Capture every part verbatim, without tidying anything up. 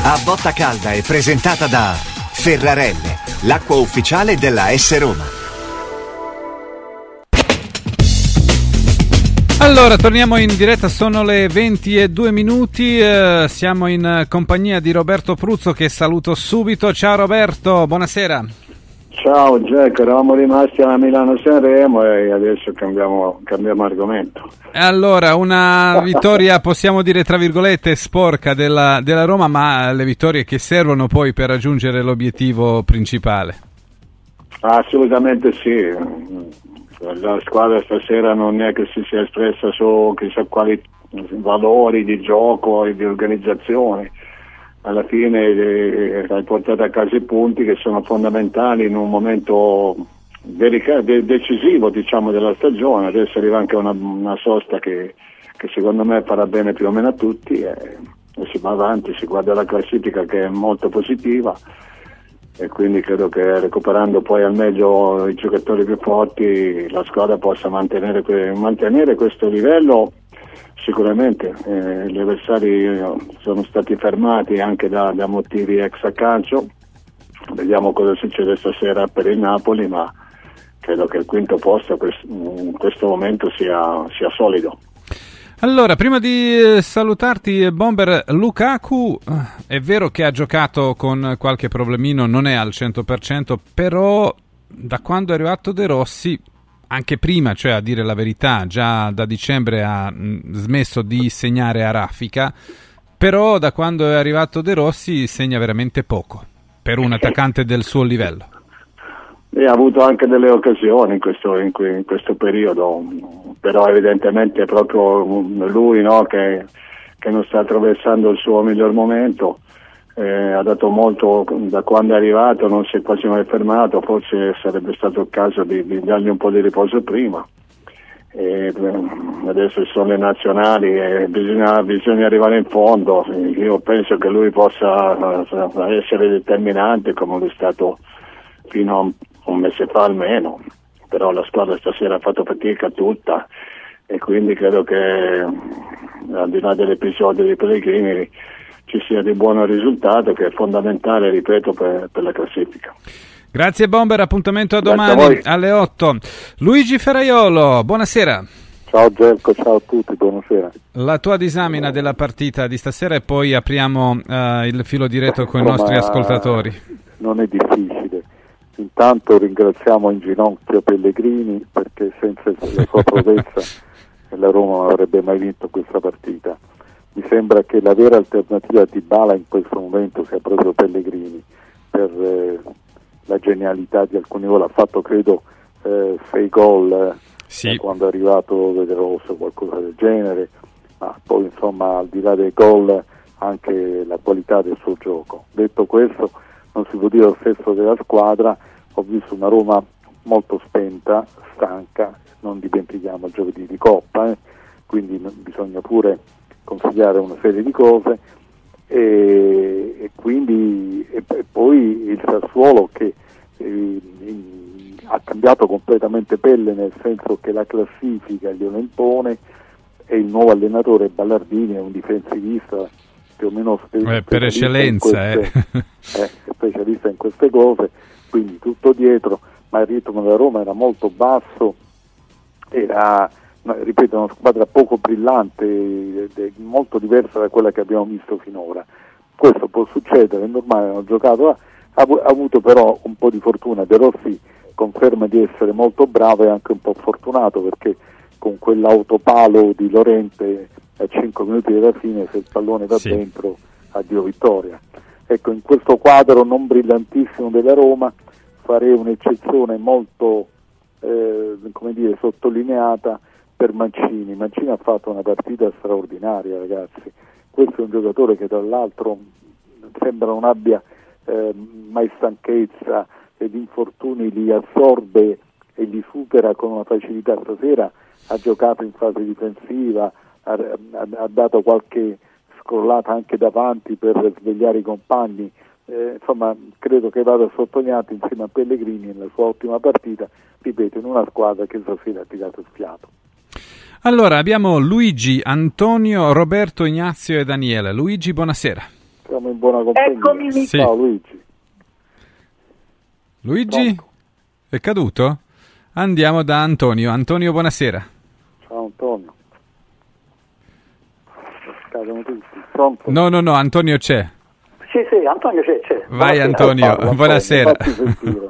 A Botta Calda è presentata da Ferrarelle, l'acqua ufficiale della S Roma. Allora, torniamo in diretta, sono le venti e due minuti, eh, siamo in compagnia di Roberto Pruzzo che saluto subito. Ciao Roberto, buonasera. Ciao Jack, eravamo rimasti a Milano-Sanremo e adesso cambiamo, cambiamo argomento. Allora, una vittoria possiamo dire tra virgolette sporca della, della Roma, ma le vittorie che servono poi per raggiungere l'obiettivo principale. Assolutamente sì, la squadra stasera non è che si sia espressa su chissà quali valori di gioco e di organizzazione. Alla fine eh, hai portato a casa i punti che sono fondamentali in un momento delica- de- decisivo, diciamo, della stagione. Adesso arriva anche una, una sosta che, che secondo me farà bene più o meno a tutti e, e si va avanti, si guarda la classifica che è molto positiva e quindi credo che recuperando poi al meglio i giocatori più forti la squadra possa mantenere, que- mantenere questo livello. Sicuramente eh, gli avversari sono stati fermati anche da, da motivi extra calcio, vediamo cosa succede stasera per il Napoli, ma credo che il quinto posto in questo momento sia, sia solido. Allora, prima di salutarti Bomber, Lukaku è vero che ha giocato con qualche problemino, non è al cento per cento, però da quando è arrivato De Rossi, anche prima, cioè a dire la verità, già da dicembre ha mh, smesso di segnare a raffica, però da quando è arrivato De Rossi segna veramente poco per un attaccante del suo livello. E ha avuto anche delle occasioni in questo, in, in questo periodo, però evidentemente è proprio lui, no, che, che non sta attraversando il suo miglior momento. Eh, ha dato molto da quando è arrivato, non si è quasi mai fermato, forse sarebbe stato il caso di, di dargli un po' di riposo prima. E, eh, adesso sono le nazionali e bisogna, bisogna arrivare in fondo. Io penso che lui possa essere determinante come è stato fino a un, un mese fa almeno, però la squadra stasera ha fatto fatica tutta e quindi credo che al di là dell'episodio di Pellegrini ci sia di buon risultato che è fondamentale, ripeto, per, per la classifica. Grazie Bomber, appuntamento a domani a alle otto. Luigi Ferraiolo, buonasera. Ciao Gelco, ciao a tutti, buonasera. La tua disamina della partita di stasera e poi apriamo uh, il filo diretto con i nostri ascoltatori. Non è difficile. Intanto ringraziamo in ginocchio Pellegrini perché senza la sua prodezza la Roma non avrebbe mai vinto questa partita. Mi sembra che la vera alternativa a Dybala in questo momento sia proprio Pellegrini per eh, la genialità di alcuni gol. Ha fatto credo eh, sei gol eh, sì. quando è arrivato De Rossi o qualcosa del genere, ma poi insomma al di là dei gol anche la qualità del suo gioco. Detto questo non si può dire lo stesso della squadra. Ho visto una Roma molto spenta, stanca, non dimentichiamo il giovedì di Coppa, eh, quindi bisogna pure consigliare una serie di cose e, e quindi e, e poi il Sassuolo che eh, in, ha cambiato completamente pelle, nel senso che la classifica glielo impone e il nuovo allenatore Ballardini è un difensivista più o meno spe- eh, per eccellenza in queste, eh. eh, specialista in queste cose, quindi tutto dietro, ma il ritmo della Roma era molto basso, era ripeto una squadra poco brillante, molto diversa da quella che abbiamo visto finora. Questo può succedere, è normale, hanno giocato, ha, ha avuto però un po' di fortuna. De Rossi conferma di essere molto bravo e anche un po' fortunato perché con quell'autopalo di Llorente a cinque minuti dalla fine, se il pallone va sì. dentro, addio vittoria. Ecco, in questo quadro non brillantissimo della Roma farei un'eccezione molto eh, come dire sottolineata per Mancini. Mancini ha fatto una partita straordinaria, ragazzi. Questo è un giocatore che tra l'altro sembra non abbia eh, mai stanchezza ed infortuni li assorbe e li supera con una facilità. Stasera ha giocato in fase difensiva, ha, ha, ha dato qualche scrollata anche davanti per svegliare i compagni. Eh, insomma, credo che vada sottolineato insieme a Pellegrini nella sua ottima partita, ripeto, in una squadra che stasera ha tirato il fiato. Allora abbiamo Luigi, Antonio, Roberto, Ignazio e Daniele. Luigi, buonasera. Siamo in buona compagnia. Eccomi. Sì. Ciao Luigi. Luigi? Pronto? È caduto? Andiamo da Antonio. Antonio, buonasera. Ciao Antonio. Scadono tutti. Pronto? No, no, no, Antonio c'è. Sì, sì, Antonio c'è. c'è. Vai Buonasera. Antonio, Parla, buonasera. fatti sentire.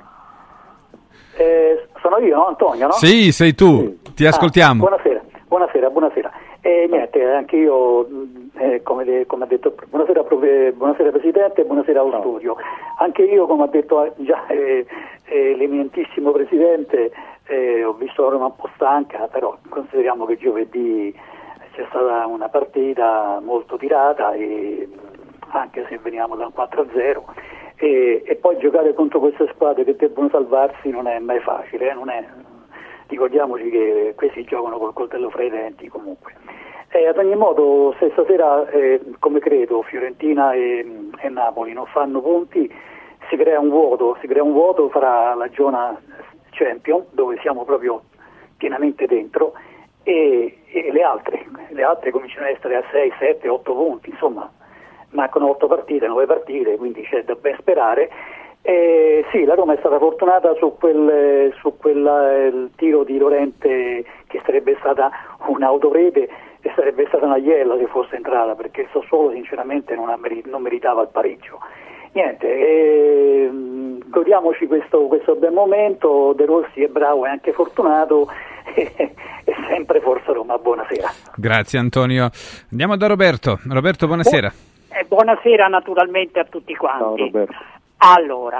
Eh, sono io, no, Antonio, no? Sì, sei tu, ti Ah, ascoltiamo. buonasera, buonasera, buonasera. E niente, anche io, eh, come, de- come ha detto, buonasera, profe- buonasera Presidente e buonasera allo studio. Anche io, come ha detto già eh, eh, l'eminentissimo Presidente, eh, ho visto la Roma un po' stanca, però consideriamo che giovedì c'è stata una partita molto tirata, e anche se veniamo da un quattro a zero, e, e poi giocare contro queste squadre che debbono salvarsi non è mai facile, eh, non è... ricordiamoci che questi giocano col coltello fra i denti comunque. Eh, ad ogni modo, se stasera, eh, come credo, Fiorentina e, e Napoli non fanno punti, si crea un vuoto, si crea un vuoto fra la zona Champion, dove siamo proprio pienamente dentro, e, e le altre. Le altre cominciano ad essere a sei, sette, otto punti, insomma, mancano otto partite, nove partite, quindi c'è da ben sperare. Eh, sì, la Roma è stata fortunata su quel, su quel eh, tiro di Llorente, che sarebbe stata un'autorete e sarebbe stata una iella se fosse entrata, perché il Sassuolo sinceramente non, ha meri- non meritava il pareggio. Niente, eh, godiamoci questo, questo bel momento. De Rossi è bravo e anche fortunato, e sempre Forza Roma. Buonasera. Grazie Antonio. Andiamo da Roberto. Roberto, buonasera. Eh, buonasera naturalmente a tutti quanti. Ciao Roberto. Allora,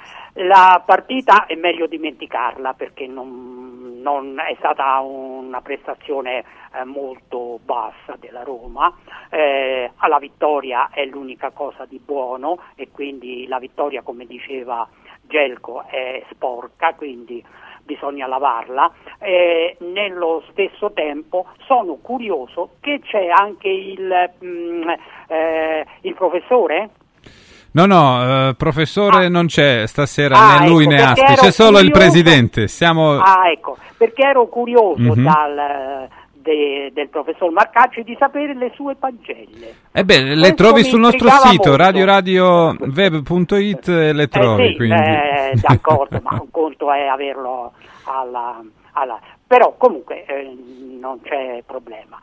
la partita è meglio dimenticarla, perché non, non è stata una prestazione eh, molto bassa della Roma. Eh, alla vittoria è l'unica cosa di buono, e quindi la vittoria, come diceva Gelco, è sporca, quindi bisogna lavarla. Eh, nello stesso tempo sono curioso che c'è anche il, mh, eh, il professore. No, no, eh, professore Ah. non c'è stasera, Ah, né lui ecco, né perché Aspi, ero c'è solo il curioso- presidente. Siamo... Ah, ecco, perché ero curioso Mhm. dal, de- del professor Marcacci di sapere le sue pagelle. Eh beh, le Questo trovi mi sul nostro intrigava sito molto. radio radio web punto it e le trovi, eh sì, quindi... eh, d'accordo, ma un conto è averlo alla... alla... Però comunque eh, non c'è problema.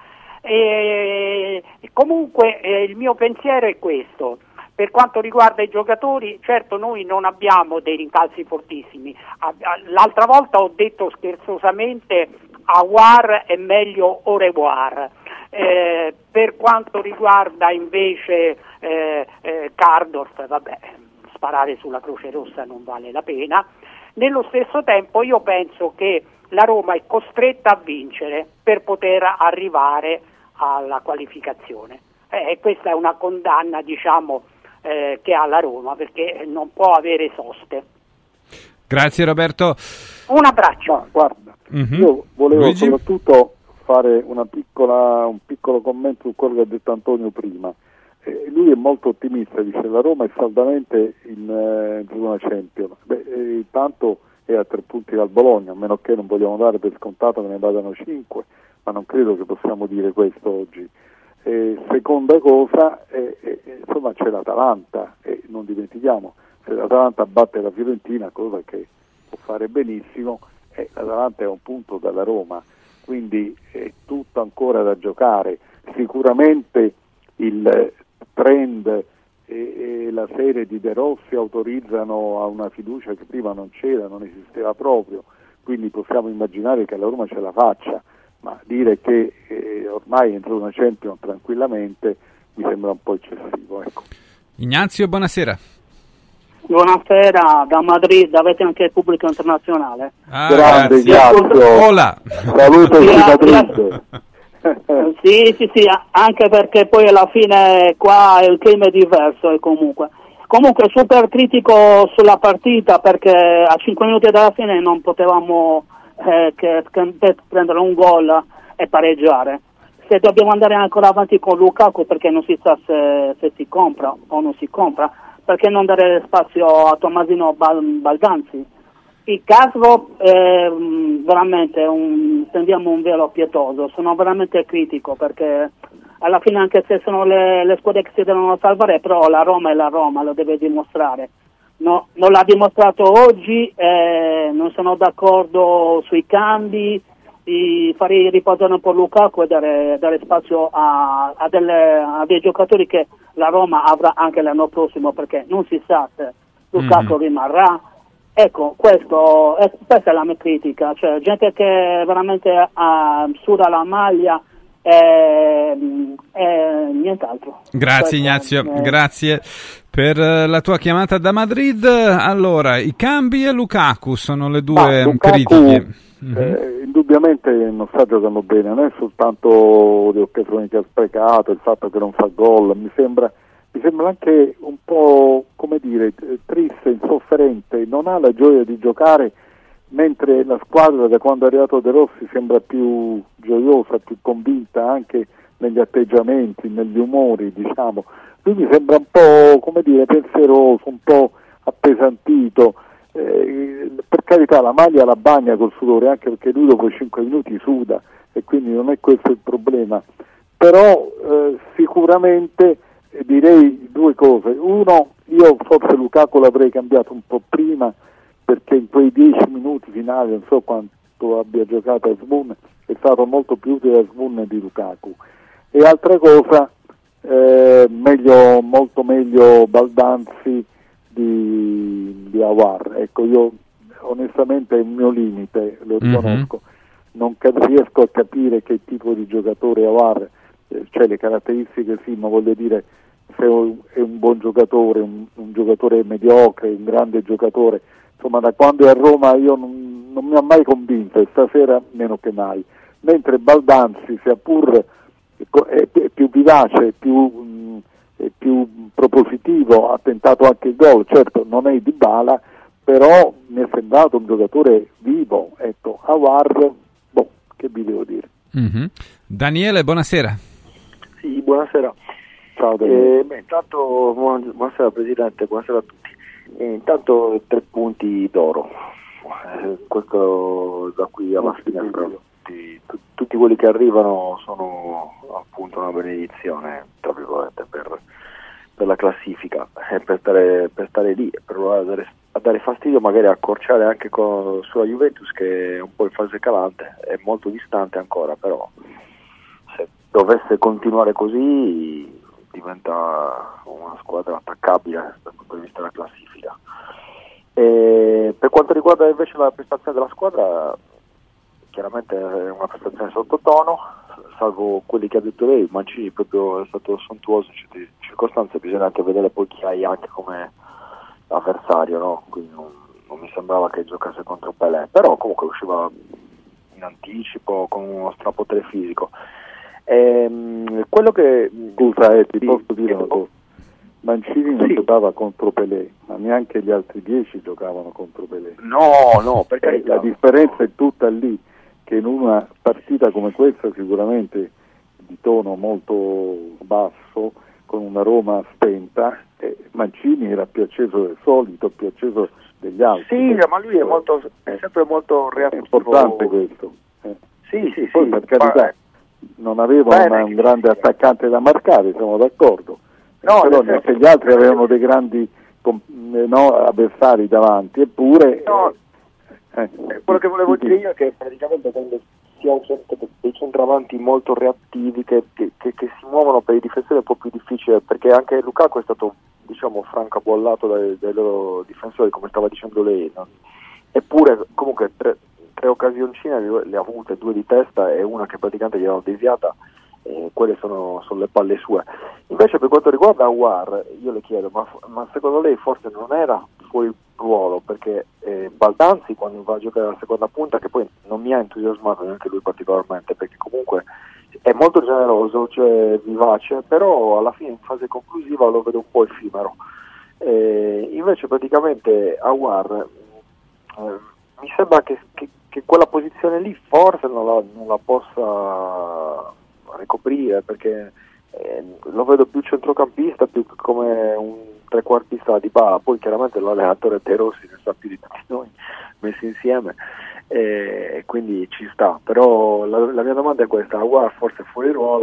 E, comunque eh, il mio pensiero è questo. Per quanto riguarda i giocatori, certo noi non abbiamo dei rincalzi fortissimi. L'altra volta ho detto scherzosamente Aouar è meglio au revoir. Eh, per quanto riguarda invece eh, eh, Kardorf, vabbè, sparare sulla Croce Rossa non vale la pena. Nello stesso tempo io penso che la Roma è costretta a vincere per poter arrivare alla qualificazione. Eh, questa è una condanna, diciamo, eh, che ha la Roma, perché non può avere soste. Grazie Roberto. Un abbraccio. Ma guarda, Mhm. io volevo Luigi? soprattutto fare una piccola, un piccolo commento su quello che ha detto Antonio prima. Eh, lui è molto ottimista, dice la Roma è saldamente in, eh, in zona Champions. Beh, eh, intanto è a tre punti dal Bologna, a meno che non vogliamo dare per scontato che ne vadano cinque, ma non credo che possiamo dire questo oggi. Eh, seconda cosa, eh, eh, insomma c'è l'Atalanta, e non dimentichiamo, se l'Atalanta batte la Fiorentina, cosa che può fare benissimo, eh, l'Atalanta è a un punto dalla Roma, quindi è tutto ancora da giocare. Sicuramente il trend e, e la serie di De Rossi autorizzano a una fiducia che prima non c'era, non esisteva proprio, quindi possiamo immaginare che la Roma ce la faccia, ma dire che eh, ormai entra una Champions tranquillamente mi sembra un po' eccessivo. Ecco. Ignazio, buonasera. Buonasera da Madrid, avete anche il pubblico internazionale. Ah, Grande grazie. Ignazio. Hola. Saluto Sì, di ah, Madrid. Sì, sì, sì, anche perché poi alla fine qua il clima è diverso e comunque. Comunque super critico sulla partita, perché a cinque minuti dalla fine non potevamo eh, che, che prendere un gol e pareggiare. Se dobbiamo andare ancora avanti con Lukaku, perché non si sa se, se si compra o non si compra, perché non dare spazio a Tommasino Bal- Baldanzi? Il caso è veramente un, stendiamo un velo pietoso, sono veramente critico perché alla fine anche se sono le, le squadre che si devono salvare, però la Roma è la Roma, lo deve dimostrare. No, non l'ha dimostrato oggi, eh, non sono d'accordo sui cambi, di fare riposare un po' Lukaku e dare, dare spazio a, a, delle, a dei giocatori che la Roma avrà anche l'anno prossimo, perché non si sa se Lukaku mm. rimarrà. Ecco, questo, è, questa è la mia critica, cioè gente che veramente uh, suda la maglia e, e nient'altro. Grazie questo, Ignazio, eh. grazie per la tua chiamata da Madrid. Allora, i cambi e Lukaku sono le due ah, Lukaku, critiche. Mm-hmm. Eh, indubbiamente non sta giocando bene, non è soltanto le occasioni che ha sprecato, il fatto che non fa gol, mi sembra mi sembra anche un po', come dire, triste, insofferente, non ha la gioia di giocare, mentre la squadra da quando è arrivato De Rossi sembra più gioiosa, più convinta anche negli atteggiamenti, negli umori, diciamo. Lui mi sembra un po', come dire, pensieroso, un po' appesantito. Eh, per carità, la maglia la bagna col sudore, anche perché lui dopo cinque minuti suda e quindi non è questo il problema. Però eh, sicuramente direi due cose. Uno, io forse Lukaku l'avrei cambiato un po' prima, perché in quei dieci minuti finali, non so quanto abbia giocato Azmoun, è stato molto più utile Azmoun di Lukaku. E altra cosa, eh, meglio, molto meglio Baldanzi di, di Aouar. Ecco, io onestamente è il mio limite, lo riconosco. Mm-hmm. Non riesco a capire che tipo di giocatore Aouar, eh, cioè le caratteristiche sì, ma voglio dire, se è un buon giocatore, un, un giocatore mediocre, un grande giocatore, insomma da quando è a Roma io non, non mi ha mai convinto, e stasera meno che mai. Mentre Baldanzi, sia pur è, è più vivace, è più, mh, è più propositivo, ha tentato anche il gol, certo non è Dybala, però mi è sembrato un giocatore vivo. Ecco, Aouar, boh, che vi devo dire. Mm-hmm. Daniele, buonasera. Sì, buonasera. Ciao, eh, beh, intanto buon, buonasera Presidente, buonasera a tutti. Eh, intanto tre punti d'oro, eh, questo da qui alla fine, tutti, tu, tutti quelli che arrivano sono appunto una benedizione, tra virgolette, per, per la classifica, e per stare, per stare lì, per a dare, a dare fastidio, magari accorciare anche con, sulla Juventus, che è un po' in fase calante, è molto distante ancora, però se dovesse continuare così diventa una squadra attaccabile dal punto di vista della classifica. E per quanto riguarda invece la prestazione della squadra, chiaramente è una prestazione sottotono, salvo quelli che ha detto lei. Mancini proprio è stato sontuoso in certe circostanze, bisogna anche vedere poi chi hai anche come avversario, no? Quindi non, non mi sembrava che giocasse contro Pelé, però comunque usciva in anticipo con uno strapotere fisico. Ehm, quello che scusa eh, ti sì, posso dire una cosa, Mancini non sì. giocava contro Pelé, ma neanche gli altri dieci giocavano contro Pelé. No, no, perché la differenza è tutta lì, che in una partita come questa, sicuramente di tono molto basso, con una Roma spenta, eh, Mancini era più acceso del solito, più acceso degli altri. Sì, ma lui è molto, è sempre molto reattivo. È importante questo. Eh. Sì, sì, Poi sì. Per carità, ma non aveva bene, una, un grande sì, attaccante da marcare, siamo d'accordo. No, però neanche gli altri avevano dei grandi no, avversari davanti, eppure no, eh, eh, quello che volevo dire io è che praticamente quando si ha dei centravanti molto reattivi che, che, che, che si muovono per i difensori è un po' più difficile, perché anche Lukaku è stato, diciamo, francabollato dai, dai loro difensori, come stava dicendo lei, no? Eppure comunque tre, tre occasioncine le ha avute, due di testa e una che praticamente gli hanno deviata. Eh, quelle sono, sono le palle sue. Invece per quanto riguarda Aouar, io le chiedo, ma, ma secondo lei forse non era fuori ruolo, perché eh, Baldanzi quando va a giocare alla seconda punta, che poi non mi ha entusiasmato neanche lui particolarmente, perché comunque è molto generoso, cioè vivace, però alla fine in fase conclusiva lo vedo un po' effimero. Eh, invece praticamente Aouar eh, mi sembra che, che, che quella posizione lì forse non la, non la possa ricoprire, perché eh, lo vedo più centrocampista, più come un trequartista di Dybala. Poi chiaramente l'allenatore De Rossi ne sa più di tutti noi messi insieme, e eh, quindi ci sta. Però la, la mia domanda è questa: Aouar forse è fuori ruolo,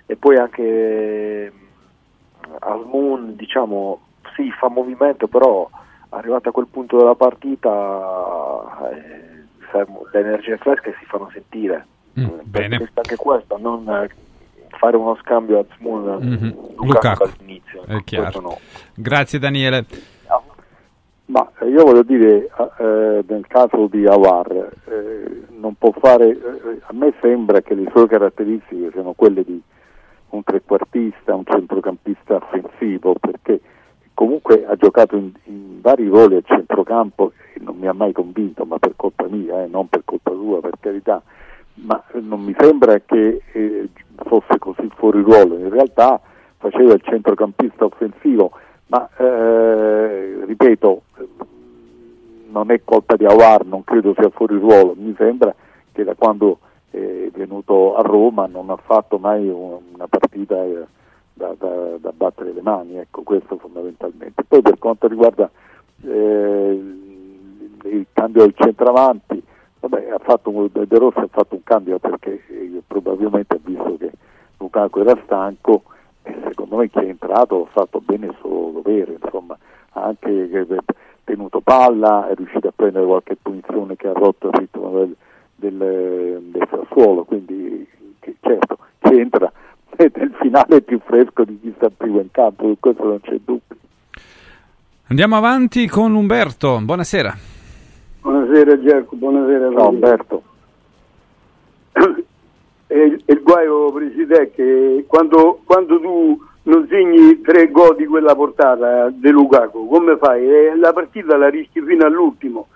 e poi anche Asmun, diciamo, sì, fa movimento, però arrivato a quel punto della partita eh, le energie fresche si fanno sentire. Mm, bene. Anche questo, non eh, fare uno scambio a Asmun mm-hmm. Lukaku all'inizio. È chiaro. No. Grazie Daniele. Ma io voglio dire, eh, nel caso di Aouar, eh, non può fare, eh, a me sembra che le sue caratteristiche siano quelle di un trequartista, un centrocampista offensivo, perché comunque ha giocato in, in vari ruoli al centrocampo e non mi ha mai convinto, ma per colpa mia, eh, non per colpa sua, per carità, ma non mi sembra che eh, fosse così fuori ruolo, in realtà faceva il centrocampista offensivo, ma eh, ripeto, non è colpa di Aouar, non credo sia fuori ruolo, mi sembra che da quando è venuto a Roma non ha fatto mai una partita eh, da, da, da battere le mani, ecco, questo fondamentalmente. Poi per quanto riguarda eh, il cambio del centravanti, vabbè, ha fatto un, De Rossi ha fatto un cambio perché eh, probabilmente ha visto che Lukaku era stanco e secondo me chi è entrato ha fatto bene il suo dovere, insomma, ha anche tenuto palla, è riuscito a prendere qualche punizione che ha rotto il ritmo del Del, del Sassuolo, quindi che, certo chi entra nel finale è più fresco di chi sta prima in campo, su questo non c'è dubbio. Andiamo avanti con Umberto, buonasera. Buonasera Giacomo, buonasera. Ciao Umberto. E il, il guaio, Presidente, che quando, quando tu non segni tre gol di quella portata di Lukaku, come fai? Eh, la partita la rischi fino all'ultimo.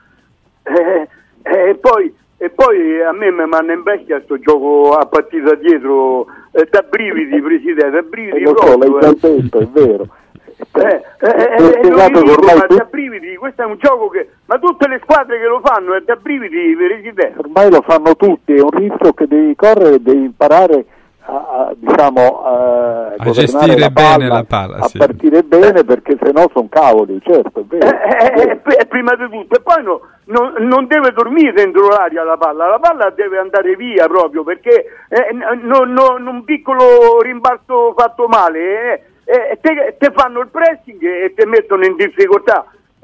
E eh, eh, poi E poi a me mi manna in bestia sto gioco a partita dietro, eh, da brividi, Presidente, da brividi lo so, proprio. l'hai già detto, è vero. Eh, eh, eh, eh, lo dico, ma da brividi, questo è un gioco che, ma tutte le squadre che lo fanno è da brividi, Presidente. Ormai lo fanno tutti, è un rischio che devi correre, devi imparare a, a diciamo a, a gestire la palla, bene la palla, a sì. partire bene, perché sennò sono cavoli, certo, è vero. Eh, eh, eh, prima di tutto, e poi no, no, non deve dormire dentro l'aria la palla, la palla deve andare via proprio, perché eh, no, no, un piccolo rimbalzo fatto male eh, eh, te, te fanno il pressing e te mettono in difficoltà.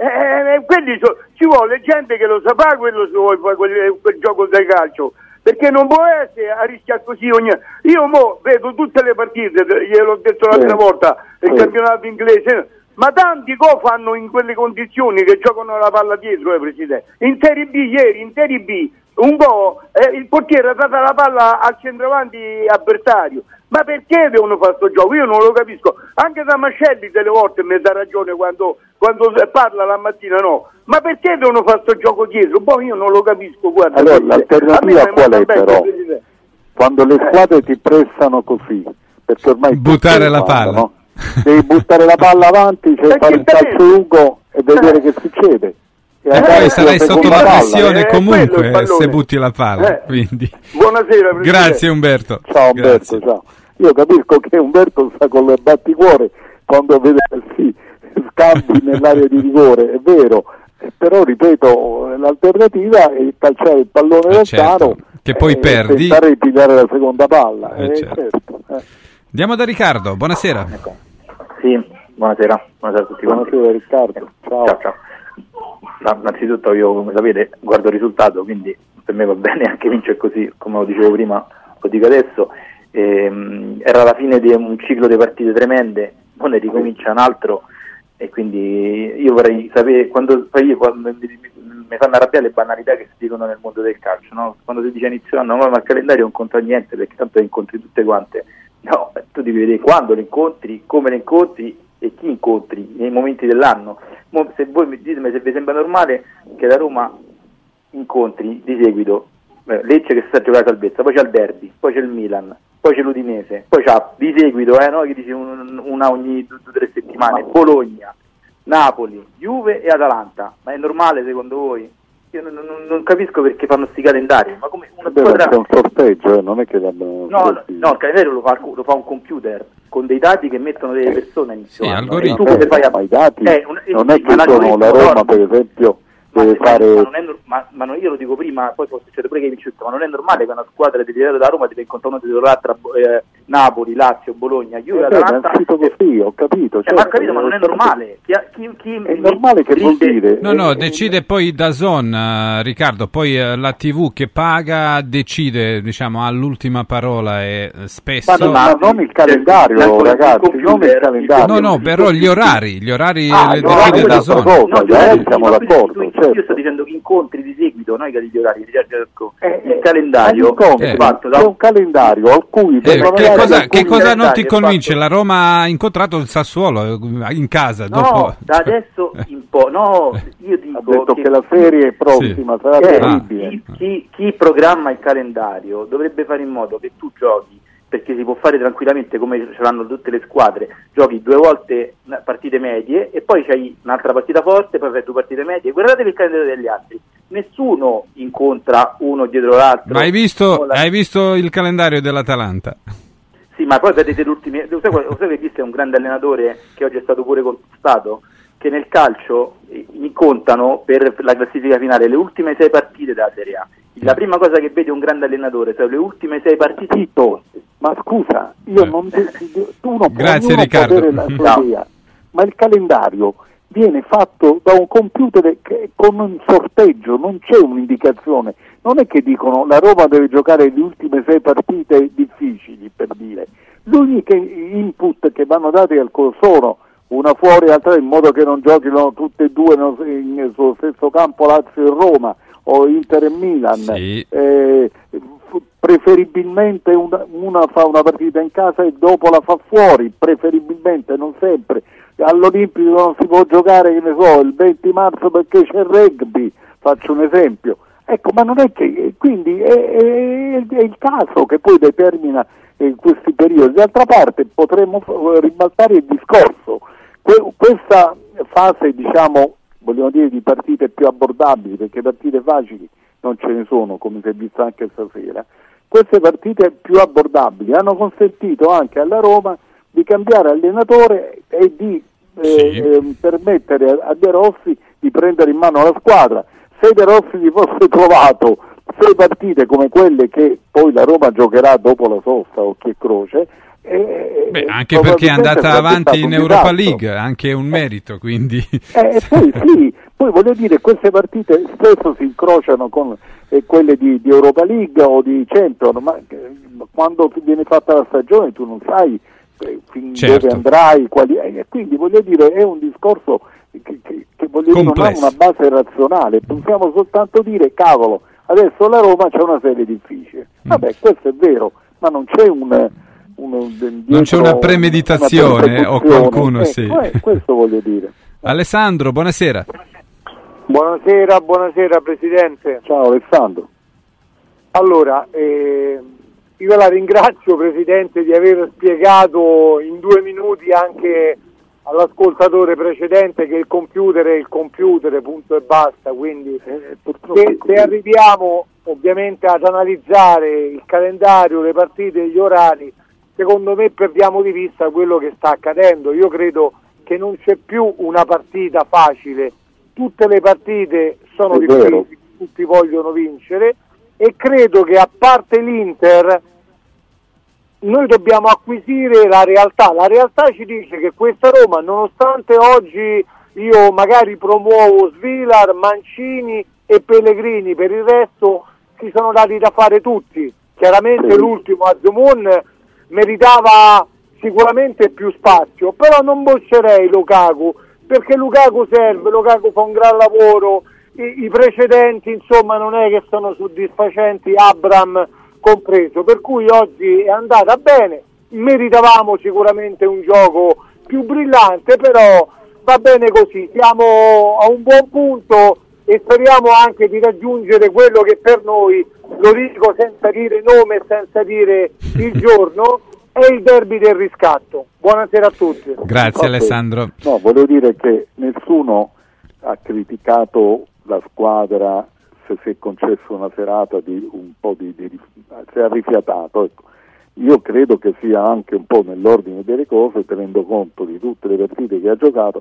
Eh, quelli so, ci vuole gente che lo sa fare quello, quel, quel gioco del calcio, perché non può essere a rischiare così ogni... Io mo vedo tutte le partite, gliel'ho detto l'altra sì. volta, il sì. campionato inglese, ma tanti go fanno in quelle condizioni che giocano la palla dietro, eh, Presidente. In Serie B ieri, in Serie B, un go, eh, il portiere ha dato la palla al centravanti avversario. Ma perché devono fare sto gioco? Io non lo capisco. Anche da Mascelli delle volte mi dà ragione quando, quando parla la mattina, no. Ma perché devono fare sto gioco dietro? Poi io non lo capisco, guarda. Allora l'alternativa qual è però? Presidente. Quando le squadre ti pressano così, perché ormai buttare la palla, no? Devi buttare la palla avanti, cioè fare il calcio lungo e vedere eh. che succede. E, e poi sarai sotto la pressione eh, comunque se butti la palla. Eh. Quindi. Buonasera, Presidente. Grazie Umberto. Ciao Umberto, ciao. Io capisco che Umberto sta con le batticuore quando vede sì, scambi nell'area di rigore, è vero, però ripeto, l'alternativa è calciare il pallone eh, lontano, certo. Che poi e perdi, tentare di pigliare la seconda palla. Eh, eh, certo. certo, eh. Andiamo da Riccardo, buonasera. Ecco. Sì, buonasera, buonasera a tutti quanti. Buonasera Riccardo, ciao. Ciao, ciao. Ma, innanzitutto io, come sapete, guardo il risultato, quindi per me va bene anche vincere così, come lo dicevo prima, lo dico adesso. Ehm, era la fine di un ciclo di partite tremende, poi ne ricomincia un altro e quindi io vorrei sapere, quando, poi io, quando mi, mi fanno arrabbiare le banalità che si dicono nel mondo del calcio, no? Quando si dice inizio anno, ma il calendario non conta niente perché tanto le incontri tutte quante, no, tu devi vedere quando le incontri, come le incontri e chi incontri nei momenti dell'anno. Mo, se voi mi ditemi se vi sembra normale che la Roma incontri di seguito eh, Lecce che sta a giocare a salvezza, poi c'è il derby, poi c'è il Milan, poi c'è l'Udinese, poi c'ha di seguito, eh, no? Che dice un, una ogni due o tre settimane, Bologna, Napoli, Juve e Atalanta. Ma è normale secondo voi? Io non, non, non capisco perché fanno sti calendari, ma come una Beh, squadra... È un sorteggio, eh, non è che l'hanno... No, no, no, il calendario lo fa, lo fa un computer con dei dati che mettono delle persone a inizio sì, anno. algoritmi. Tu che fai a... Ma i dati eh, un, non è che sono la no, Roma, no, per esempio, deve ma, fare... ma, non è, ma, ma non, io lo dico prima, poi può succedere pure che vince tutto, ma non è normale che una squadra dell'Italia da Roma deve incontrare uno dell'altra, eh, Napoli, Lazio, Bologna, Juve, eh Atalanta. È scritto così, ho capito. Eh, certo, ma ho capito, ma non è normale. Chi, chi, chi è normale che vuol dire? No, no, decide poi DAZN, uh, Riccardo, poi uh, la tivù che paga decide, diciamo, ha l'ultima parola e spesso... Ma, no, ma non il calendario, cioè, ragazzi, il non il calendario. No, no, però gli orari, gli orari ah, le no, decide no, DAZN. no, no, eh, no, siamo no, d'accordo. Io Certo. sto dicendo che incontri di seguito, noi che gli orari, eh, il calendario eh, è fatto da c'è un calendario al cui... Eh, che cosa, che cosa non ti è convince? fatto... La Roma ha incontrato il Sassuolo in casa. No, dopo... da adesso in poi, no, io dico ha detto che, che la serie prossima sì. sarà eh, terribile. chi, chi, chi programma il calendario dovrebbe fare in modo che tu giochi, perché si può fare tranquillamente come ce l'hanno tutte le squadre, giochi due volte partite medie e poi c'hai un'altra partita forte, poi fai due partite medie, guardatevi il calendario degli altri, nessuno incontra uno dietro l'altro. Ma hai visto, la... hai visto il calendario dell'Atalanta? Sì, ma poi vedete l'ultimo, lo sai, lo sai che Cristo è un grande allenatore che oggi è stato pure contestato, che nel calcio contano per la classifica finale le ultime sei partite della Serie A. La prima cosa che vede un grande allenatore sono le ultime sei partite. Tito, ma scusa, io non tu non Grazie, può Riccardo. avere la sua idea, ma il calendario viene fatto da un computer che, con un sorteggio, non c'è un'indicazione. Non è che dicono la Roma deve giocare le ultime sei partite difficili, per dire. Le uniche input che vanno dati al sono una fuori e altra, in modo che non giochino tutte e due sullo stesso campo Lazio e Roma o Inter e Milan. Sì. Eh, preferibilmente una, una fa una partita in casa e dopo la fa fuori, preferibilmente, non sempre. All'Olimpico non si può giocare, che ne so, il venti marzo perché c'è il rugby, faccio un esempio. Ecco, ma non è che, quindi è, è, è il caso che poi determina eh, questi periodi. D'altra parte potremmo ribaltare il discorso. Que- questa fase, diciamo, vogliamo dire, di partite più abbordabili, perché partite facili non ce ne sono, come si è visto anche stasera, queste partite più abbordabili hanno consentito anche alla Roma di cambiare allenatore e di eh, sì. eh, permettere a, a De Rossi di prendere in mano la squadra. Se De Rossi gli fosse trovato sei partite come quelle che poi la Roma giocherà dopo la sosta o che croce, eh, Beh, anche perché è andata avanti in Europa League, anche un merito, quindi eh, poi sì, poi voglio dire, queste partite spesso si incrociano con eh, quelle di, di Europa League o di Champions, ma eh, quando viene fatta la stagione tu non sai eh, fin certo. dove andrai, quali, eh, quindi voglio dire è un discorso che, che, che voglio dire, non ha una base razionale, possiamo soltanto dire cavolo, adesso la Roma c'è una serie difficile, vabbè mm. questo è vero, ma non c'è un Uno, non c'è una premeditazione una o qualcuno eh, sì. Questo voglio dire. Alessandro, buonasera. Buonasera, buonasera Presidente. Ciao Alessandro. Allora, eh, io la ringrazio Presidente di aver spiegato in due minuti anche all'ascoltatore precedente che il computer è il computer, punto e basta, quindi eh, se, se arriviamo ovviamente ad analizzare il calendario, le partite, gli orari, secondo me perdiamo di vista quello che sta accadendo. Io credo che non c'è più una partita facile, tutte le partite sono difficili, tutti vogliono vincere e credo che a parte l'Inter noi dobbiamo acquisire la realtà. La realtà ci dice che questa Roma, nonostante oggi io magari promuovo Svilar, Mancini e Pellegrini, per il resto si sono dati da fare tutti. Chiaramente sì. L'ultimo Azmoun meritava sicuramente più spazio, però non boccerei Lukaku, perché Lukaku serve, Lukaku fa un gran lavoro, i, i precedenti insomma non è che sono soddisfacenti, Abraham compreso, per cui oggi è andata bene, meritavamo sicuramente un gioco più brillante, però va bene così, siamo a un buon punto e speriamo anche di raggiungere quello che per noi, lo dico senza dire nome e senza dire il giorno, è il derby del riscatto. Buonasera a tutti. Grazie okay. Alessandro. No, volevo dire che nessuno ha criticato la squadra se si è concesso una serata di un po' di, di si è rifiatato, ecco. Io credo che sia anche un po' nell'ordine delle cose, tenendo conto di tutte le partite che ha giocato,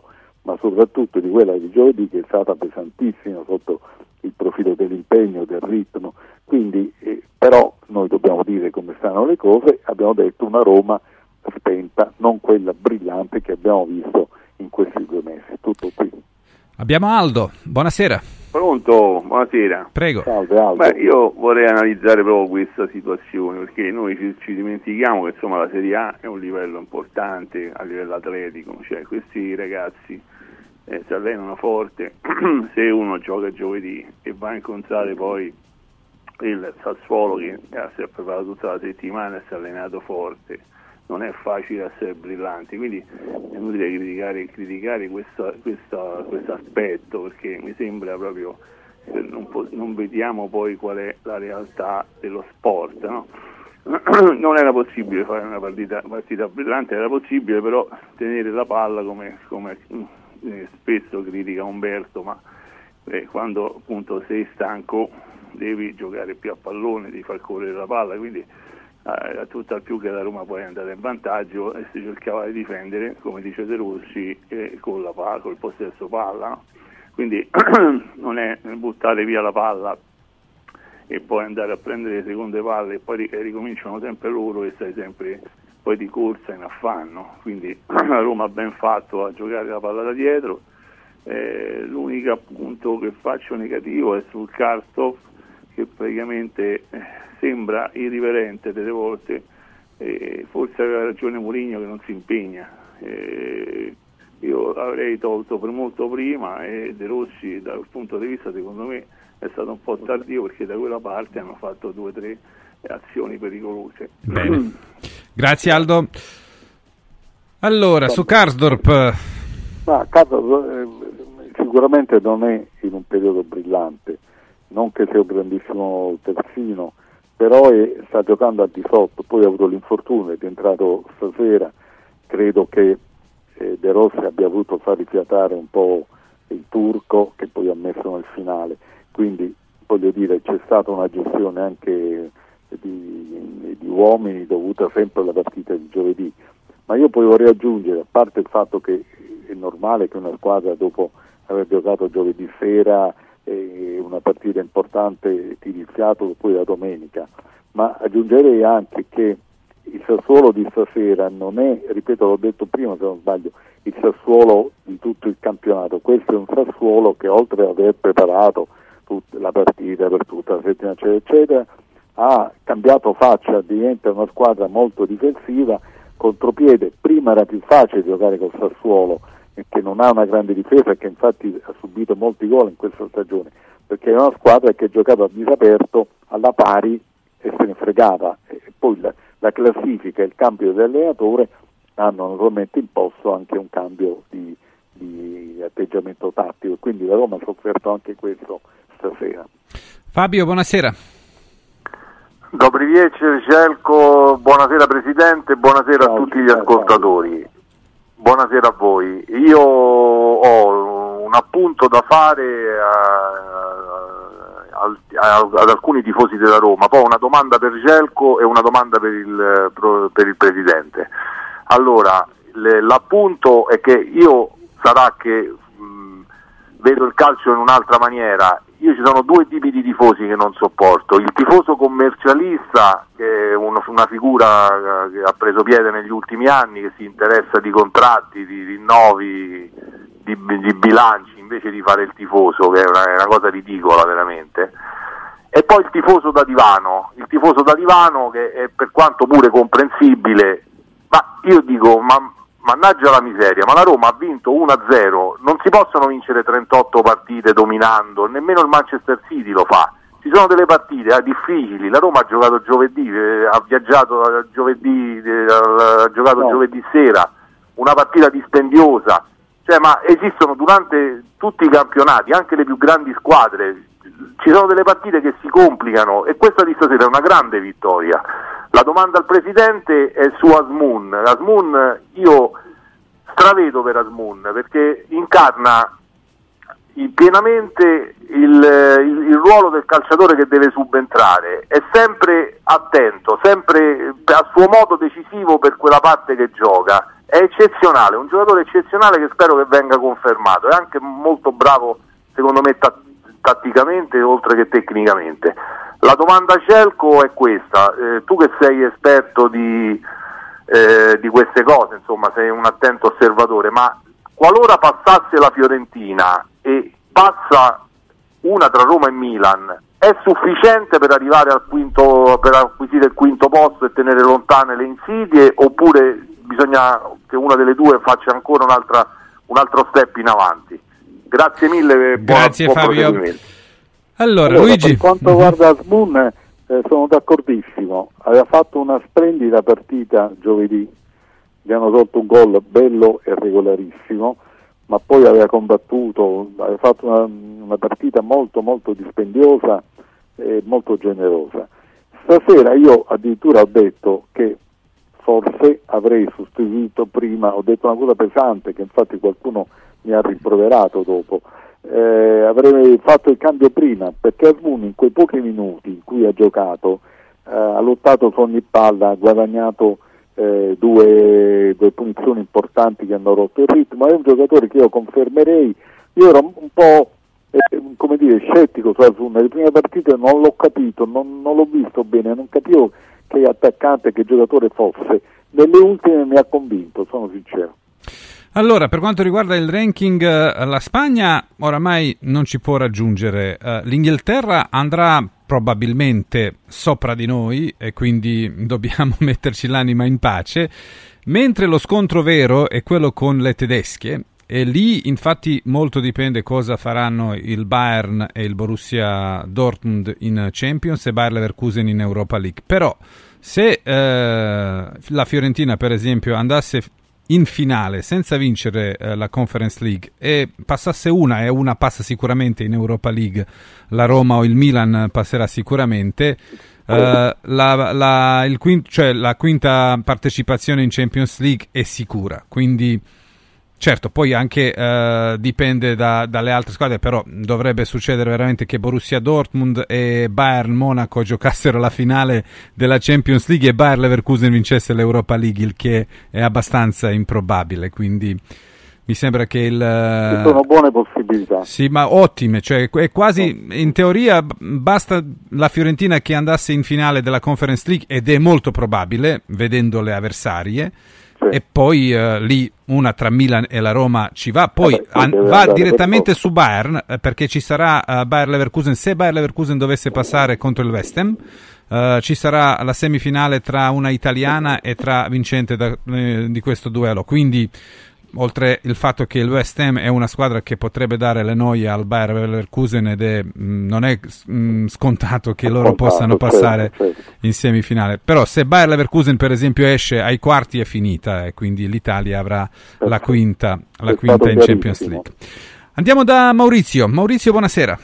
ma soprattutto di quella di giovedì, che è stata pesantissima sotto il profilo dell'impegno, del ritmo. Quindi eh, però noi dobbiamo dire come stanno le cose. Abbiamo detto una Roma spenta, non quella brillante che abbiamo visto in questi due mesi. Tutto qui. Abbiamo Aldo, buonasera. Pronto, buonasera. Prego. Salve Aldo. Beh, io vorrei analizzare proprio questa situazione, perché noi ci, ci dimentichiamo che insomma la Serie A è un livello importante a livello atletico, cioè questi ragazzi eh, si allenano forte. Se uno gioca giovedì e va a incontrare poi il Sassuolo che si è preparato tutta la settimana e si è allenato forte, non è facile essere brillanti, quindi è inutile criticare, criticare questo aspetto, perché mi sembra proprio che non, po- non vediamo poi qual è la realtà dello sport, no? Non era possibile fare una partita, partita brillante, era possibile però tenere la palla, come, come eh, spesso critica Umberto, ma eh, quando appunto sei stanco devi giocare più a pallone, devi far correre la palla, quindi eh, tutt'al più che la Roma poi è andata in vantaggio e si cercava di difendere, come dice De Rossi, eh, con la palla, col possesso palla, no? Quindi non è buttare via la palla e poi andare a prendere le seconde palle e poi ricominciano sempre loro e stai sempre poi di corsa in affanno. Quindi la Roma ha ben fatto a giocare la palla da dietro. Eh, l'unico appunto che faccio negativo è sul Karsdorp, che praticamente eh, sembra irriverente delle volte, eh, forse aveva ragione Mourinho che non si impegna. Eh, io avrei tolto per molto prima, e De Rossi dal punto di vista secondo me è stato un po' tardivo, perché da quella parte hanno fatto due o tre azioni pericolose. Bene, grazie Aldo. Allora, su Karsdorp. Ma Karsdorp eh, sicuramente non è in un periodo brillante, non che sia un grandissimo terzino, però è, sta giocando al di sotto. Poi ha avuto l'infortunio, è entrato stasera, credo che eh, De Rossi abbia voluto far rifiatare un po' il turco, che poi ha messo nel finale, quindi voglio dire c'è stata una gestione anche di, di uomini dovuta sempre alla partita di giovedì. Ma io poi vorrei aggiungere, a parte il fatto che è normale che una squadra dopo aver giocato giovedì sera e una partita importante tiri il fiato poi la domenica, ma aggiungerei anche che il Sassuolo di stasera non è, ripeto, l'ho detto prima se non sbaglio, il Sassuolo di tutto il campionato. Questo è un Sassuolo che, oltre ad aver preparato tutta la partita per tutta la settimana eccetera eccetera, ha cambiato faccia, diventa una squadra molto difensiva. Contropiede, prima era più facile giocare col Sassuolo, che non ha una grande difesa e che infatti ha subito molti gol in questa stagione, perché è una squadra che giocava a disaperto, alla pari, e se ne fregava. E poi la, la classifica e il cambio dell'allenatore hanno naturalmente imposto anche un cambio di, di atteggiamento tattico, quindi la Roma ha sofferto anche questo stasera. Fabio, buonasera. Dobry wieczór, Celco, buonasera Presidente, buonasera a tutti gli ascoltatori. Buonasera a voi. Io ho un appunto da fare a, a, a, ad alcuni tifosi della Roma, poi una domanda per Celco e una domanda per il, per il Presidente. Allora, le, l'appunto è che io sarà che mh, vedo il calcio in un'altra maniera. Io ci sono due tipi di tifosi che non sopporto: il tifoso commercialista, che è uno, una figura che ha preso piede negli ultimi anni, che si interessa di contratti, di rinnovi, di, di bilanci, invece di fare il tifoso, che è una, è una cosa ridicola veramente. E poi il tifoso da divano, il tifoso da divano che è, per quanto pure comprensibile, ma io dico, ma mannaggia la miseria, ma la Roma ha vinto uno a zero, non si possono vincere trentotto partite dominando, nemmeno il Manchester City lo fa. Ci sono delle partite eh, difficili, la Roma ha giocato giovedì, eh, ha viaggiato eh, giovedì, eh, ha giocato no. giovedì sera, una partita dispendiosa, cioè, ma esistono durante tutti i campionati, anche le più grandi squadre, ci sono delle partite che si complicano, e questa di stasera è una grande vittoria. La domanda al Presidente è su Azmoun. Azmoun, io stravedo per Azmoun, perché incarna pienamente il, il, il ruolo del calciatore che deve subentrare, è sempre attento, sempre a suo modo decisivo per quella parte che gioca, è eccezionale, un giocatore eccezionale che spero che venga confermato, è anche molto bravo secondo me ta- tatticamente oltre che tecnicamente. La domanda Celco è questa, eh, tu che sei esperto di, eh, di queste cose, insomma sei un attento osservatore, ma qualora passasse la Fiorentina e passa una tra Roma e Milan, è sufficiente per arrivare al quinto, per acquisire il quinto posto e tenere lontane le insidie, oppure bisogna che una delle due faccia ancora un'altra, un altro step in avanti? Grazie mille. Grazie buon, buon Fabio. Allora, allora Luigi. Per quanto riguarda Asmun, eh, sono d'accordissimo, aveva fatto una splendida partita giovedì, gli hanno tolto un gol bello e regolarissimo, ma poi aveva combattuto, aveva fatto una, una partita molto molto dispendiosa e molto generosa. Stasera io addirittura ho detto che forse avrei sostituito prima, ho detto una cosa pesante che infatti qualcuno mi ha rimproverato dopo, eh, avrei fatto il cambio prima, perché Asmun in quei pochi minuti in cui ha giocato eh, ha lottato su ogni palla, ha guadagnato Eh, due, due punizioni importanti che hanno rotto il ritmo. È un giocatore che io confermerei. Io ero un po' eh, come dire scettico su Asmun, nelle prime partite non l'ho capito, non, non l'ho visto bene, non capivo che attaccante, che giocatore fosse. Nelle ultime mi ha convinto, sono sincero. Allora, per quanto riguarda il ranking, la Spagna oramai non ci può raggiungere, l'Inghilterra andrà probabilmente sopra di noi e quindi dobbiamo metterci l'anima in pace, mentre lo scontro vero è quello con le tedesche, e lì infatti molto dipende cosa faranno il Bayern e il Borussia Dortmund in Champions e Bayer Leverkusen in Europa League. Però se eh, la Fiorentina per esempio andasse in finale senza vincere eh, la Conference League e passasse una, e una passa sicuramente in Europa League, la Roma o il Milan passerà sicuramente, eh, la, la, il quint, cioè la quinta partecipazione in Champions League è sicura, quindi certo poi anche eh, dipende da, dalle altre squadre, però dovrebbe succedere veramente che Borussia Dortmund e Bayern Monaco giocassero la finale della Champions League e Bayer Leverkusen vincesse l'Europa League, il che è abbastanza improbabile, quindi mi sembra che il... Ci sono buone possibilità. Sì, ma ottime, cioè è quasi, in teoria basta la Fiorentina che andasse in finale della Conference League, ed è molto probabile, vedendo le avversarie, e poi uh, lì una tra Milan e la Roma ci va, poi eh beh, an- va direttamente su Bayern, eh, perché ci sarà uh, Bayer Leverkusen, se Bayer Leverkusen dovesse passare contro il West Ham, uh, ci sarà la semifinale tra una italiana e tra vincente da, eh, di questo duello, quindi oltre il fatto che il West Ham è una squadra che potrebbe dare le noie al Bayer Leverkusen, ed è, mh, non è mh, scontato che loro scontato, possano passare certo, certo. in semifinale, però se Bayer Leverkusen per esempio esce ai quarti è finita, e quindi l'Italia avrà certo. la quinta, la quinta in Champions League. Andiamo da Maurizio. Maurizio, buonasera.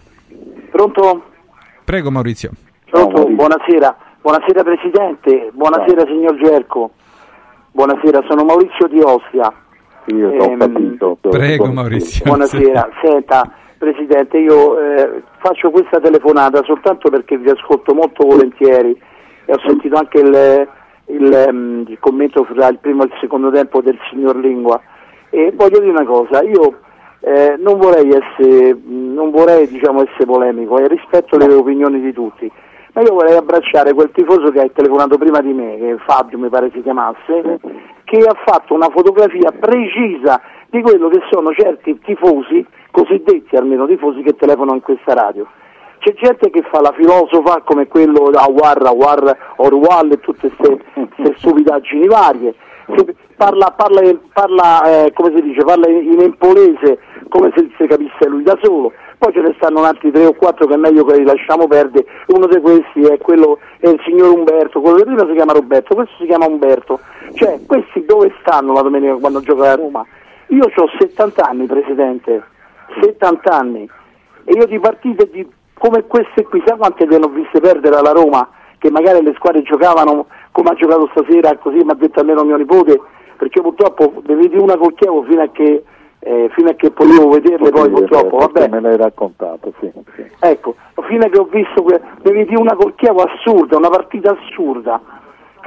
Pronto? Prego Maurizio. Pronto, buonasera. Buonasera Presidente, buonasera Ciao. Signor Gerco. Buonasera, sono Maurizio di Ostia. Io ehm, capito, prego Maurizio. Buonasera, senta Presidente, io eh, faccio questa telefonata soltanto perché vi ascolto molto volentieri e ho sentito anche il, il, um, il commento fra il primo e il secondo tempo del signor Lingua, e voglio dire una cosa, io eh, non vorrei essere non vorrei diciamo essere polemico e rispetto le opinioni di tutti, ma io vorrei abbracciare quel tifoso che ha telefonato prima di me, che Fabio mi pare si chiamasse, che ha fatto una fotografia precisa di quello che sono certi tifosi, cosiddetti almeno tifosi, che telefonano in questa radio. C'è gente che fa la filosofa come quello da Awar, Awar, Orwell e tutte queste stupidaggini varie, parla, parla, parla eh, come si dice, parla in empolese come se si capisse lui da solo. Poi ce ne stanno altri tre o quattro che è meglio che li lasciamo perdere. Uno di questi è quello, è il signor Umberto, quello che prima si chiama Roberto, questo si chiama Umberto. Cioè, questi dove stanno la domenica quando gioca a Roma? Io ho settanta anni, Presidente, settanta anni, e io di partite di, come queste qui, sa quante ne ho viste perdere alla Roma? Che magari le squadre giocavano come ha giocato stasera, così mi ha detto almeno mio nipote, perché purtroppo ne vedi una col Chievo fino a che Eh, fino a che potevo vederle, poi purtroppo vabbè me l'hai raccontato sì, sì. Ecco, fino a che ho visto que- ne vedi una col Chievo assurda, una partita assurda,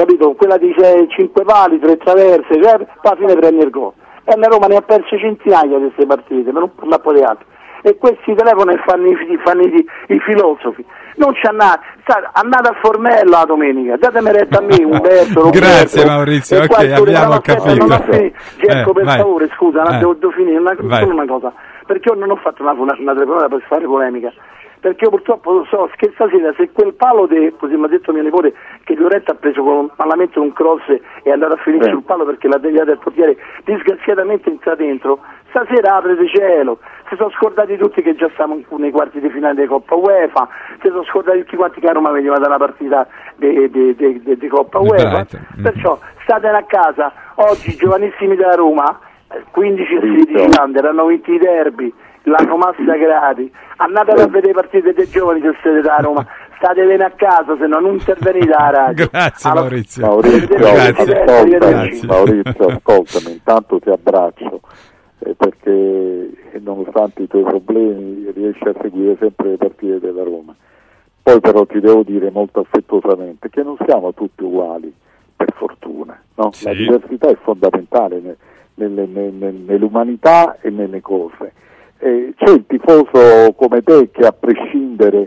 capito? Quella di sei, cinque pali, tre traverse, cioè, poi alla fine prende il gol. E la Roma ne ha perse centinaia di queste partite, per non parlare poi di altre. E questi telefoni fanno i, fanno i, i filosofi. Non c'è andate, andate a Formello la domenica, datemi retta a me, Umberto, Grazie Maurizio, ok, abbiamo capito. Cerco eh, per vai. favore, scusa, eh. devo, devo finire una, solo una cosa, perché io non ho fatto una, una, una telefonata per fare polemica, perché io purtroppo so che stasera se quel palo, de, così mi ha detto mio nipote, che Lloretta ha preso con, malamente un cross e è andato a finire sul palo perché l'ha deviato il portiere, disgraziatamente entra dentro, stasera apre di cielo. Si sono scordati tutti che già stiamo nei quarti di finale di Coppa UEFA, si sono scordati tutti quanti che a Roma veniva dalla partita di Coppa UEFA, perciò statene a casa. Oggi giovanissimi della Roma, quindici e sedici anni, hanno vinto i derby, l'hanno massacrati, andate a vedere le partite dei giovani se siete da Roma, state bene a casa, se no non intervenite alla radio. Grazie allora, Maurizio. Maurizio, grazie. Ascoltami, Maurizio, ascoltami, intanto ti abbraccio. Eh, perché nonostante i tuoi problemi riesci a seguire sempre le partite della Roma. Poi però ti devo dire molto affettuosamente che non siamo tutti uguali, per fortuna, no? Sì. La diversità è fondamentale ne, nelle, nelle, nell'umanità e nelle cose. Eh, c'è il tifoso come te che a prescindere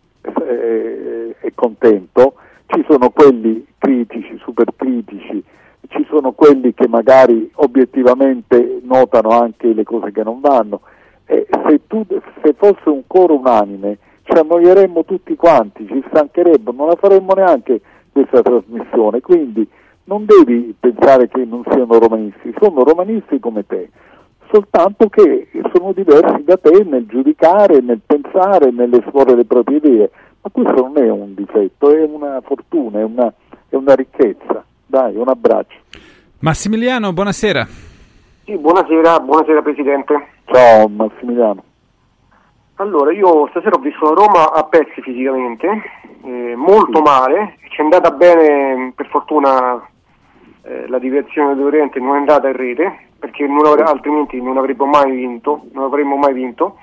eh, è contento, ci sono quelli critici, super critici, ci sono quelli che magari obiettivamente notano anche le cose che non vanno, e se, tu, se fosse un coro unanime ci annoieremmo tutti quanti, ci stancherebbe, non la faremmo neanche questa trasmissione, quindi non devi pensare che non siano romanisti, sono romanisti come te, soltanto che sono diversi da te nel giudicare, nel pensare, nell'esporre le proprie idee, ma questo non è un difetto, è una fortuna, è una, è una ricchezza. Dai, un abbraccio. Massimiliano, buonasera. Sì, buonasera, buonasera Presidente. Ciao Massimiliano. Allora, io stasera ho visto la Roma a pezzi fisicamente, eh, molto male, ci è andata bene, per fortuna eh, la direzione dell'Oriente non è andata in rete, perché non avre- altrimenti non avremmo mai vinto, non avremmo mai vinto.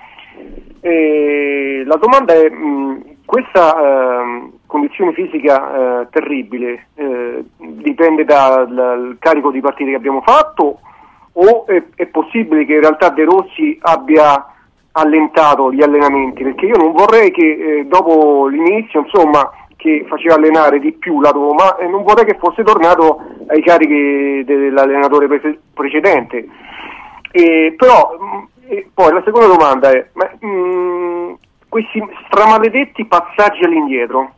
E la domanda è, mh, questa eh, condizione fisica eh, terribile eh, dipende dal, dal carico di partite che abbiamo fatto, o è, è possibile che in realtà De Rossi abbia allentato gli allenamenti? Perché io non vorrei che eh, dopo l'inizio, insomma, che faceva allenare di più la Roma, e non vorrei che fosse tornato ai carichi dell'allenatore pre- precedente. E, però mh, e poi la seconda domanda è, ma, mh, questi stramaledetti passaggi all'indietro,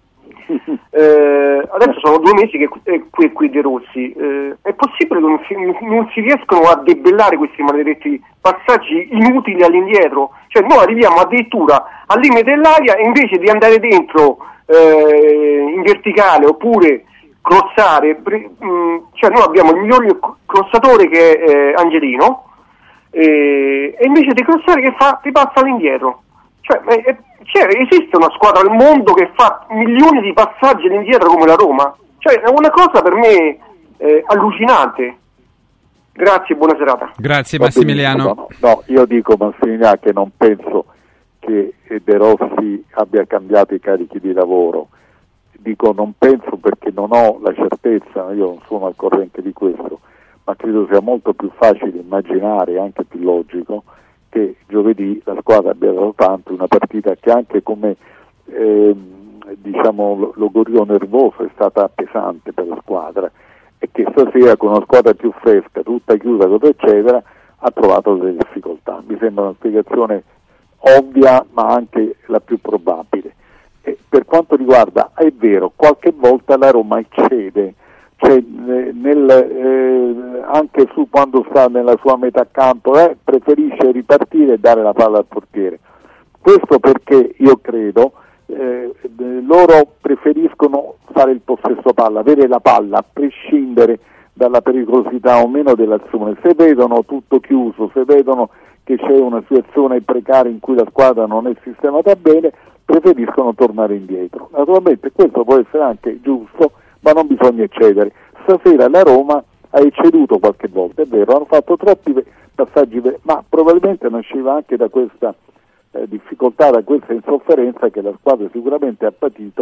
eh, adesso sono due mesi che è qui, qui De Rossi, eh, è possibile che non si, non si riescono a debellare questi maledetti passaggi inutili all'indietro? Cioè noi arriviamo addirittura al limite dell'aria e invece di andare dentro eh, in verticale oppure crossare, mh, cioè noi abbiamo il miglior crossatore che è eh, Angelino, eh, e invece di crossare che fa? Ti passa all'indietro. Cioè, è, cioè, esiste una squadra al mondo che fa milioni di passaggi all'indietro come la Roma? Cioè, è una cosa per me eh, allucinante. Grazie, buona serata. Grazie Massimiliano. No, no, io dico Massimiliano che non penso che De Rossi abbia cambiato i carichi di lavoro. Dico non penso perché non ho la certezza, io non sono al corrente di questo, ma credo sia molto più facile immaginare e anche più logico che giovedì la squadra abbia dato tanto, una partita che anche come eh, diciamo logorio nervoso è stata pesante per la squadra, e che stasera con una squadra più fresca, tutta chiusa, eccetera, ha trovato delle difficoltà. Mi sembra una spiegazione ovvia ma anche la più probabile. E per quanto riguarda, è vero, qualche volta la Roma eccede, cioè nel, eh, anche su quando sta nella sua metà campo eh, preferisce ripartire e dare la palla al portiere. Questo perché io credo eh, loro preferiscono fare il possesso palla, avere la palla a prescindere dalla pericolosità o meno dell'azione. Se vedono tutto chiuso, se vedono che c'è una situazione precaria in cui la squadra non è sistemata bene, preferiscono tornare indietro. Naturalmente questo può essere anche giusto, ma non bisogna eccedere. Stasera la Roma ha ecceduto qualche volta, è vero, hanno fatto troppi passaggi, ma probabilmente nasceva anche da questa eh, difficoltà, da questa insofferenza che la squadra sicuramente ha patito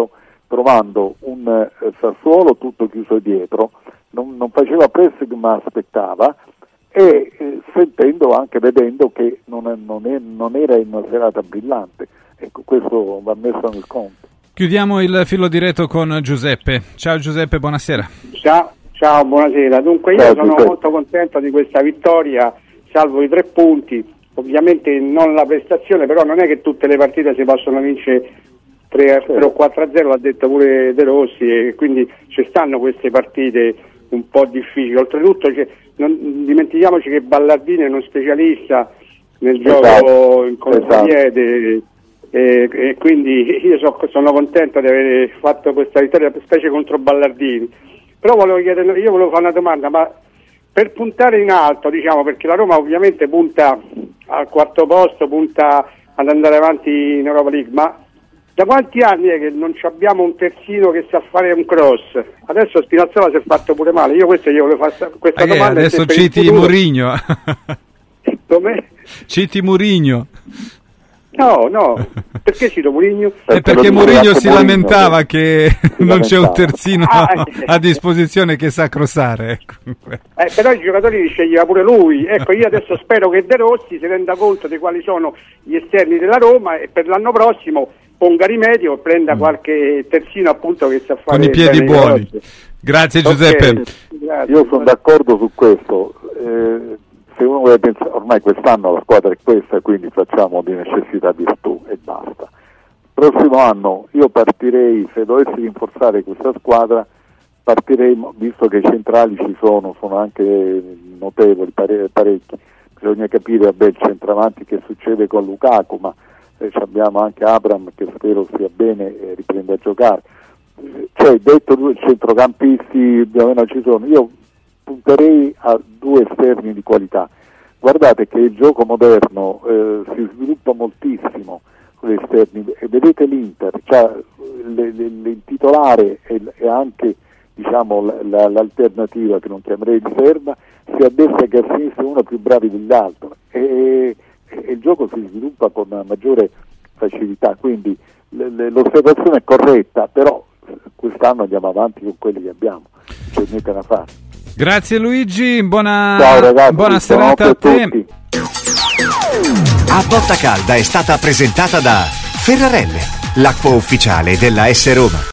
trovando un eh, Sassuolo tutto chiuso dietro, non, non faceva pressing ma aspettava, e eh, sentendo anche, vedendo che non, è, non, è, non era in una serata brillante. Ecco, questo va messo nel conto. Chiudiamo il filo diretto con Giuseppe. Ciao Giuseppe, buonasera. Ciao, ciao, buonasera. Dunque io Ciao, sono Giuseppe. molto contento di questa vittoria, salvo i tre punti. Ovviamente non la prestazione, però non è che tutte le partite si possono vincere tre o quattro a zero, l'ha detto pure De Rossi, e quindi ci stanno queste partite un po' difficili. Oltretutto non dimentichiamoci che Ballardini è uno specialista nel gioco esatto, in contropiede, e, e quindi io so, sono contento di aver fatto questa vittoria, specie contro Ballardini. Però volevo chiedere, io volevo fare una domanda, ma per puntare in alto, diciamo, perché la Roma ovviamente punta al quarto posto, punta ad andare avanti in Europa League, ma da quanti anni è che non abbiamo un terzino che sa fare un cross? Adesso Spinazzola si è fatto pure male. Io questo io volevo fare questa Eh, domanda. adesso citi Mourinho. Come? Citi Mourinho. No, no, perché cito Mourinho? È perché Mourinho si lamentava che Si non c'è un lamentava. terzino Ah, a disposizione che sa crossare. Ecco. Eh, però i giocatori li sceglieva pure lui. Ecco, io adesso spero che De Rossi si renda conto di quali sono gli esterni della Roma e per l'anno prossimo ponga rimedio e prenda qualche terzino appunto che sa fare Con i piedi bene buoni. le cose. Grazie Ok, Giuseppe. grazie. Io sono d'accordo su questo. Eh, se uno vuole pensare, ormai quest'anno la squadra è questa, quindi facciamo di necessità virtù e basta. Prossimo anno io partirei, se dovessi rinforzare questa squadra, partirei, visto che i centrali ci sono, sono anche notevoli, pare, parecchi, bisogna capire, vabbè, il centravanti che succede con Lukaku, ma eh, abbiamo anche Abraham che spero stia bene e riprenda a giocare. Cioè, detto due centrocampisti, più o meno ci sono, io punterei a due esterni di qualità. Guardate che il gioco moderno eh, si sviluppa moltissimo con gli esterni, e vedete l'Inter, cioè il titolare e, e anche diciamo la, la, l'alternativa, che non chiamerei riserva, sia a destra che a sinistra uno più bravi dell'altro, e, e il gioco si sviluppa con maggiore facilità, quindi le, le, l'osservazione è corretta, però quest'anno andiamo avanti con quelli che abbiamo, non c'è niente da fare. Grazie Luigi, buona, Ciao, ragazzi, buona serata a te. A Botta Calda è stata presentata da Ferrarelle, l'acqua ufficiale della S Roma.